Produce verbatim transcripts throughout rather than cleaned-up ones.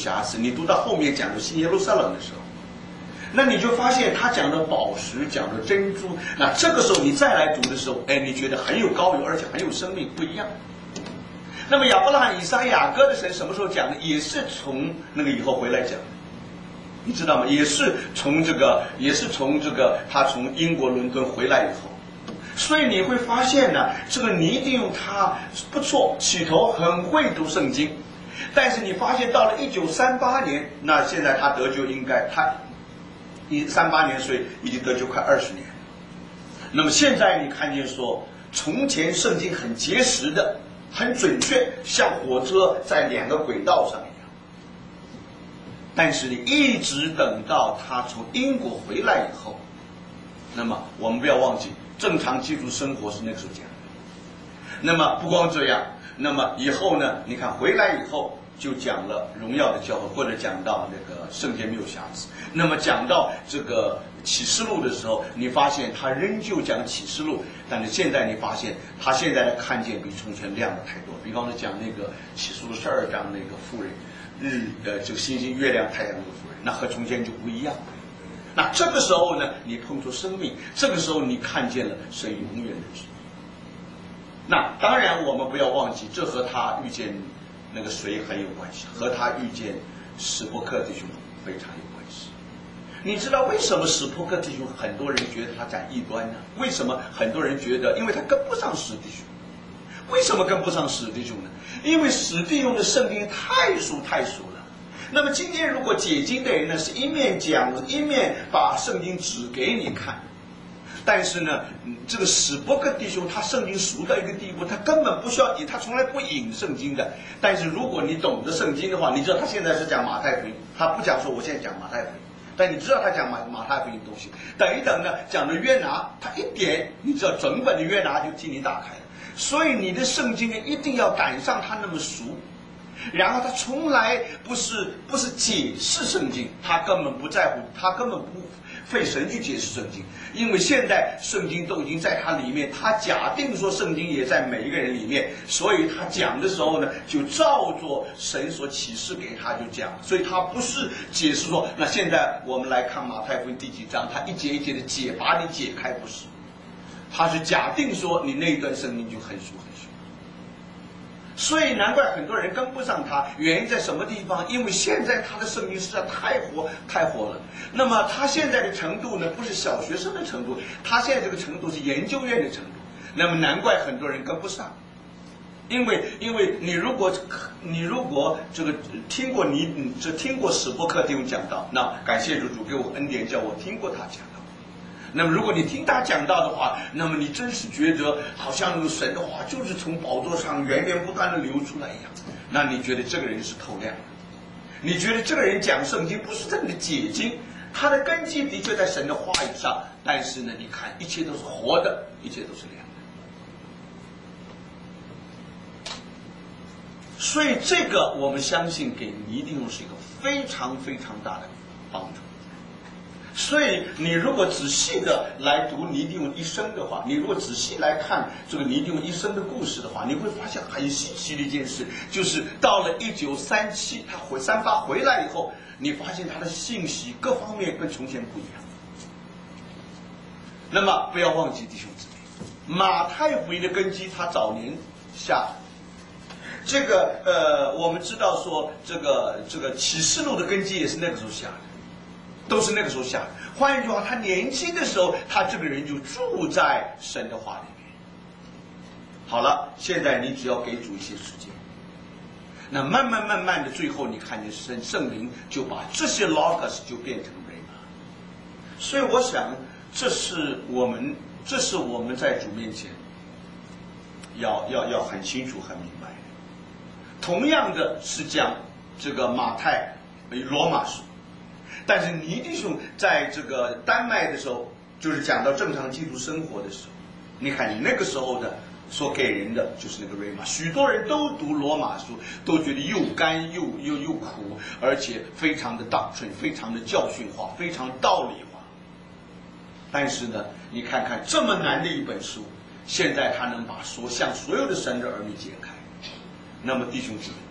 瑕疵。你读到后面讲的新耶路撒冷的时候，那你就发现他讲的宝石，讲的珍珠，那这个时候你再来读的时候，哎，你觉得很有高有，而且很有生命，不一样。那么亚伯拉罕、以撒、雅各的神什么时候讲的？也是从那个以后回来讲的，你知道吗？也是从这个，也是从这个他从英国伦敦回来以后。所以你会发现呢，这个尼迪用他不错，起头很会读圣经，但是你发现到了一九三八年，那现在他得救应该他一三八年，所以已经得救快二十年。那么现在你看见说，从前圣经很结实的，很准确，像火车在两个轨道上一样。但是你一直等到他从英国回来以后，那么我们不要忘记。正常基督生活是那个时候讲的。那么不光这样，那么以后呢？你看回来以后就讲了荣耀的教会，或者讲到那个圣洁没有瑕疵。那么讲到这个启示录的时候，你发现他仍旧讲启示录，但是现在你发现他现在的看见比从前亮的太多。比方说讲那个启示录十二章那个妇人，日呃这个星星、月亮、太阳那个妇人，那和从前就不一样。那这个时候呢，你碰触生命，这个时候你看见了神永远的旨意。那当然，我们不要忘记，这和他遇见那个谁很有关系，和他遇见史波克弟兄非常有关系。你知道为什么史波克弟兄很多人觉得他讲异端呢？为什么很多人觉得，因为他跟不上史弟兄？为什么跟不上史弟兄呢？因为史弟兄的圣经太熟太熟了。那么今天如果解经的人呢，是一面讲一面把圣经指给你看，但是呢，这个史波克弟兄他圣经熟到一个地步，他根本不需要引，他从来不引圣经的。但是如果你懂得圣经的话，你知道他现在是讲马太福音，他不讲说我现在讲马太福音，但你知道他讲马马太福音的东西。等一等呢，讲的约拿，他一点你知道整本的约拿就替你打开了。所以你的圣经呢，一定要赶上他那么熟。然后他从来不是不是解释圣经，他根本不在乎，他根本不费神去解释圣经，因为现在圣经都已经在他里面，他假定说圣经也在每一个人里面，所以他讲的时候呢，就照着神所启示给他就讲，所以他不是解释说，那现在我们来看马太福音第几章，他一节一节的解，把你解开，不是，他是假定说你那一段圣经就很熟很熟。所以难怪很多人跟不上他，原因在什么地方？因为现在他的圣经实在太火太火了。那么他现在的程度呢，不是小学生的程度，他现在这个程度是研究院的程度。那么难怪很多人跟不上，因为因为你如果你如果这个听过你这听过史波克弟兄讲道，那感谢主主给我恩典，叫我听过他讲道。那么如果你听他讲到的话，那么你真是觉得好像那个神的话就是从宝座上源源不断的流出来一样，那你觉得这个人是透亮的，你觉得这个人讲圣经不是真的解经，他的根基的确在神的话语上，但是呢，你看一切都是活的，一切都是亮的。所以这个我们相信给尼弟兄是一个非常非常大的帮助。所以你如果仔细的来读尼弟兄一生的话，你如果仔细来看这个尼弟兄一生的故事的话，你会发现很稀奇的一件事，就是到了一九三七他回三八回来以后，你发现他的信息各方面跟从前不一样。那么不要忘记弟兄姊妹，马太福音的根基他早年下这个呃我们知道说这个这个启示录的根基也是那个时候下的，都是那个时候下的。换一句话，他年轻的时候，他这个人就住在神的话里面。好了，现在你只要给主一些时间，那慢慢慢慢的，最后你看见神圣灵就把这些 logos 就变成 rhema。所以我想，这是我们，这是我们在主面前要要要很清楚、很明白的。同样的是讲这个马太、罗马书。但是尼弟兄在这个丹麦的时候，就是讲到正常基督生活的时候，你看你那个时候的所给人的就是那个瑞玛，许多人都读罗马书，都觉得又干又又又苦，而且非常的doctrine，非常的教训化，非常道理化。但是呢，你看看这么难的一本书，现在他能把所向所有的神的儿女解开，那么弟兄姊妹，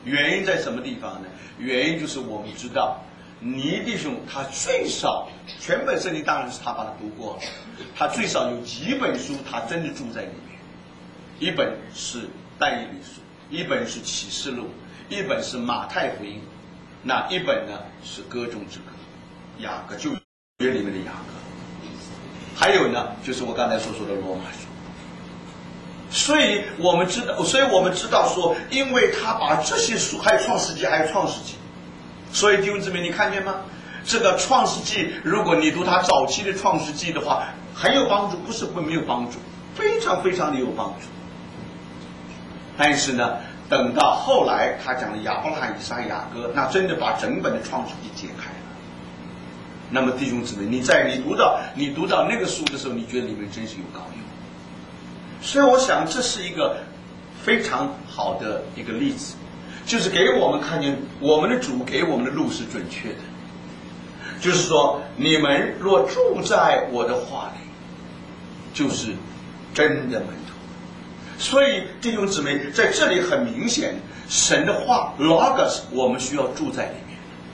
原因在什么地方呢？原因就是我们知道尼弟兄他最少全本圣经当然是他把它读过了，他最少有几本书他真的住在里面。一本是但以理书，一本是启示录，一本是马太福音，那一本呢是歌中之歌，雅各旧约里面的雅各，还有呢就是我刚才所说的罗马书。所以我们知道，所以我们知道说，因为他把这些书，还有创世纪，还有创世纪，所以弟兄姊妹，你看见吗？这个创世纪，如果你读他早期的创世纪的话，很有帮助，不是会没有帮助，非常非常的有帮助。但是呢，等到后来他讲的亚伯拉罕、以撒、雅各，那真的把整本的创世纪解开了。那么弟兄姊妹，你在你读到你读到那个书的时候，你觉得里面真是有高有。所以我想这是一个非常好的一个例子，就是给我们看见我们的主给我们的路是准确的。就是说，你们若住在我的话里，就是真的门徒。所以弟兄姊妹，在这里很明显，神的话 Logos 我们需要住在里面。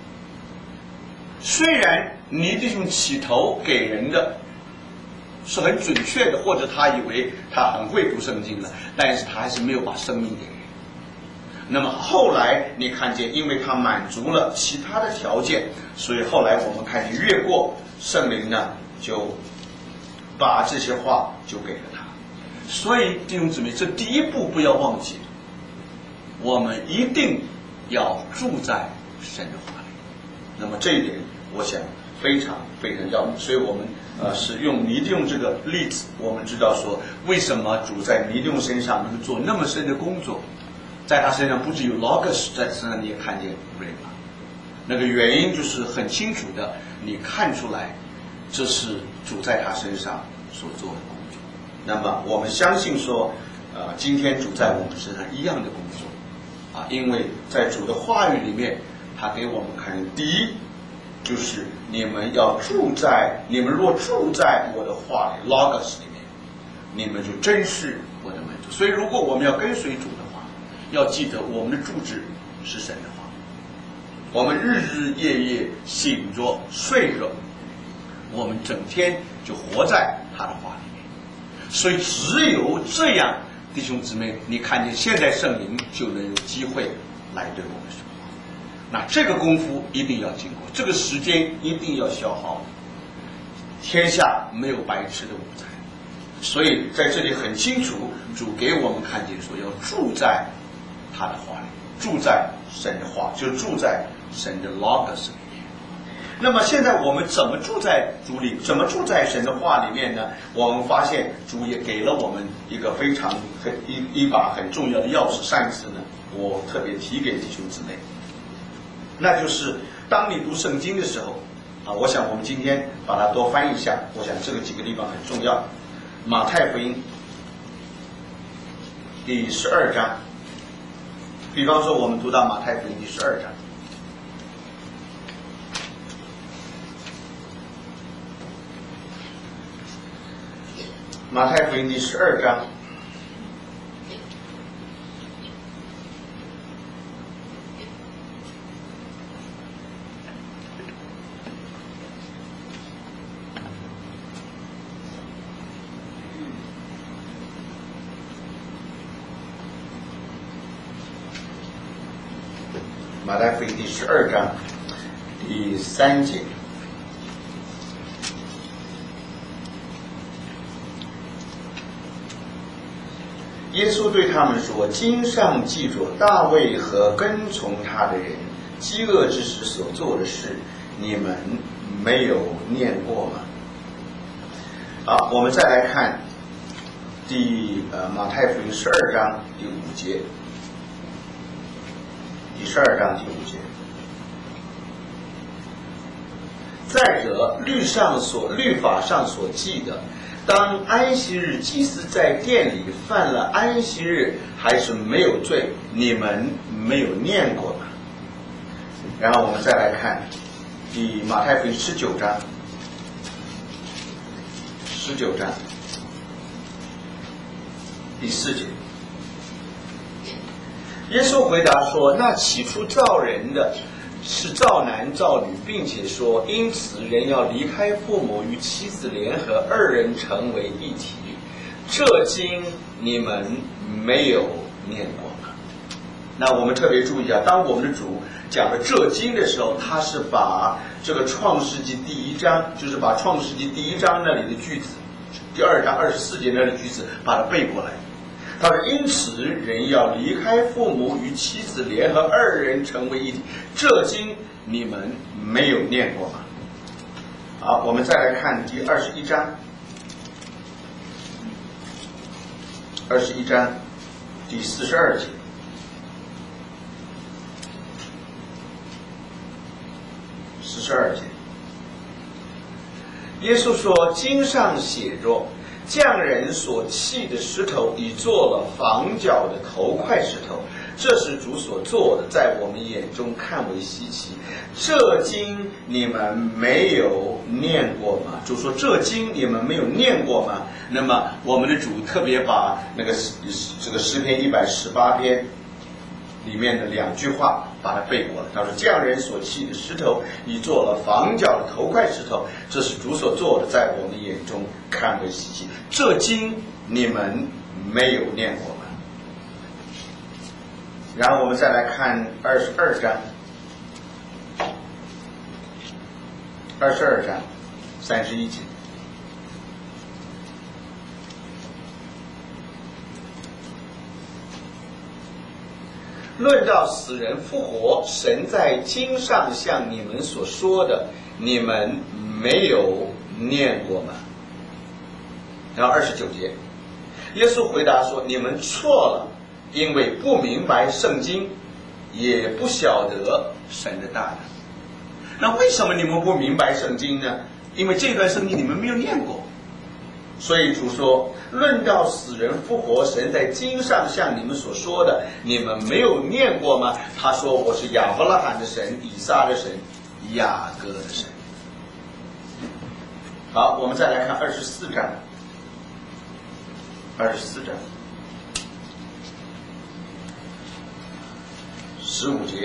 虽然尼弟兄起头给人的是很准确的，或者他以为他很会读圣经了，但是他还是没有把生命给人。那么后来你看见，因为他满足了其他的条件，所以后来我们看见越过圣灵呢，就把这些话就给了他。所以弟兄姊妹，这第一步不要忘记，我们一定要住在神的话里。那么这一点我想非常非常要紧，所以我们呃是用尼弟兄这个例子，我们知道说为什么主在尼弟兄身上能做那么深的工作。在他身上不只有 Logos， 在身上你也看见 Rhema， 那个原因就是很清楚的，你看出来这是主在他身上所做的工作。那么我们相信说，呃，今天主在我们身上一样的工作啊，因为在主的话语里面，他给我们看，第一就是你们要住在，你们若住在我的话里 Logos 里面，你们就真是我的门徒。所以如果我们要跟随主的话，要记得我们的住址是神的话，我们日日夜夜醒着睡着，我们整天就活在他的话里面。所以只有这样，弟兄姊妹，你看见现在圣灵就能有机会来对我们说话。那这个功夫一定要经过，这个时间一定要消耗。天下没有白吃的午餐，所以在这里很清楚，主给我们看见说要住在他的话里，住在神的话，就住在神的 Logos 里面。那么现在我们怎么住在主里，怎么住在神的话里面呢？我们发现主也给了我们一个非常很一一把很重要的钥匙。上一次呢，我特别提给弟兄姊妹，那就是当你读圣经的时候啊，我想我们今天把它多翻译一下，我想这个几个地方很重要。马太福音第十二章。比方说我们读到马太福音第十二章，马太福音第十二章马太福音第十二章第三节，耶稣对他们说：“经上记着大卫和跟从他的人饥饿之时所做的事，你们没有念过吗？”啊，我们再来看第呃马太福音十二章第五节。第十二章第五节，再者，律上所律法上所记的，当安息日祭司在殿里犯了安息日，还是没有罪，你们没有念过吗？然后我们再来看第马太福音十九章，十九章第四节。 耶稣回答说：“那起初造人的是造男造女，并且说，因此人要离开父母，与妻子联合，二人成为一体。这经你们没有念过吗？”那我们特别注意啊，当我们的主讲的这经的时候，他是把这个创世纪第一章，就是把创世纪第一章那里的句子，第二章二十四节那里的句子，把它背过来。他说：“因此人要离开父母，与妻子联合，二人成为一体。这经你们没有念过吗？”好，我们再来看第二十一章。二十一章第四十二节。四十二节，耶稣说：“经上写着，匠人所砌的石头，已做了房角的头块石头，这是主所做的，在我们眼中看为稀奇。这经你们没有念过吗？”主说：“这经你们没有念过吗？”那么我们的主特别把那个这个诗篇一百十八篇里面的两句话把它背过了。他说：“匠人所砌的石头，已做了房角的头块石头，这是主所做的，在我们眼中看为稀奇。这经你们没有念过吗？”然后我们再来看二十二章，二十二章三十一节。论到死人复活，神在经上向你们所说的，你们没有念过吗？然后二十九节，耶稣回答说：“你们错了，因为不明白圣经，也不晓得神的大能。”那为什么你们不明白圣经呢？因为这段圣经你们没有念过。所以主说：“论到死人复活，神在经上向你们所说的，你们没有念过吗？”他说：“我是亚伯拉罕的神，以撒的神，雅各的神。”好，我们再来看二十四章。二十四章十五节。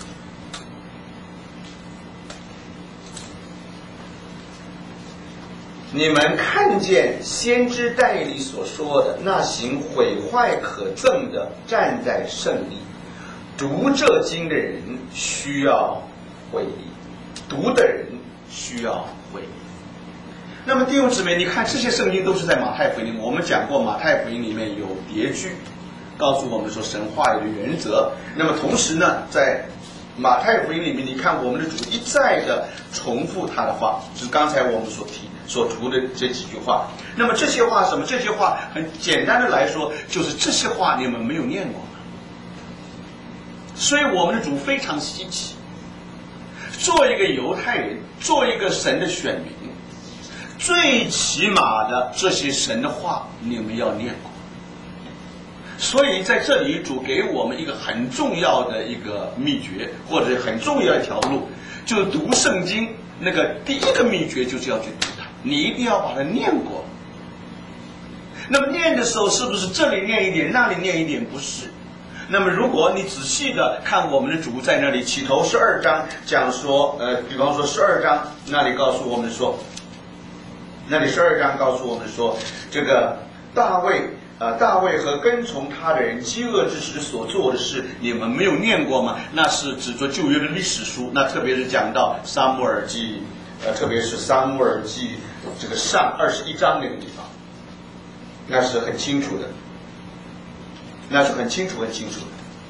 你们看见先知但以理所说的，那行毁坏可憎的站在圣地，读这经的人需要悔意，读的人需要悔意。那么弟兄姊妹，你看这些圣经都是在马太福音里，我们讲过马太福音里面有叠句，告诉我们说神话语的原则。那么同时呢，在马太福音里面，你看我们的主一再的重复他的话，就是刚才我们所提所读的这几句话。那么这些话什么？这些话很简单的来说，就是这些话你们没有念过吗？所以我们的主非常稀奇，做一个犹太人，做一个神的选民，最起码的这些神的话你们要念过。所以在这里主给我们一个很重要的一个秘诀，或者很重要的一条路，就是读圣经。那个第一个秘诀就是要去读它，你一定要把它念过。那么念的时候是不是这里念一点那里念一点？不是。那么如果你仔细的看我们的主在那里起头十二章讲说，呃，比方说十二章那里告诉我们说，那里十二章告诉我们说，这个大卫呃，大卫和跟从他的人饥饿之时所做的事，你们没有念过吗？那是指着旧约的历史书，那特别是讲到撒母耳记，呃，特别是撒母耳记这个上二十一章那个地方，那是很清楚的，那是很清楚很清楚的。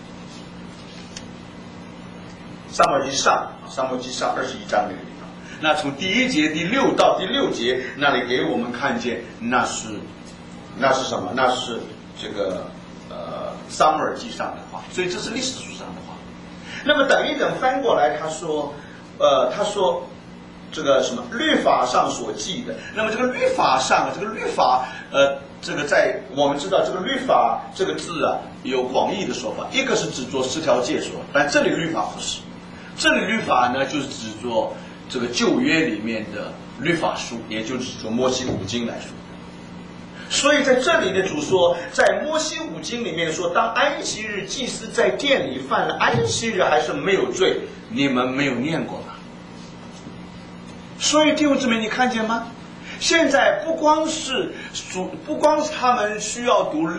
撒母耳记上，撒母耳记上二十一章那个地方，那从第一节第六到第六节那里给我们看见，那是。那是什么？那是这个呃撒母耳记上的话，所以这是历史书上的话。那么等一等翻过来，他说，呃，他说这个什么律法上所记的。那么这个律法上，这个律法，呃，这个在我们知道这个律法这个字啊，有广义的说法，一个是指作十条诫说，但这里律法不是，这里律法呢就是指作这个旧约里面的律法书，也就是指作摩西五经来说。 所以在这里的主说，在摩西五经里面说，当安息日祭司在殿里犯了安息日还是没有罪，你们没有念过吗？所以弟兄姊妹，你看见吗？现在不光是主，不光是他们需要读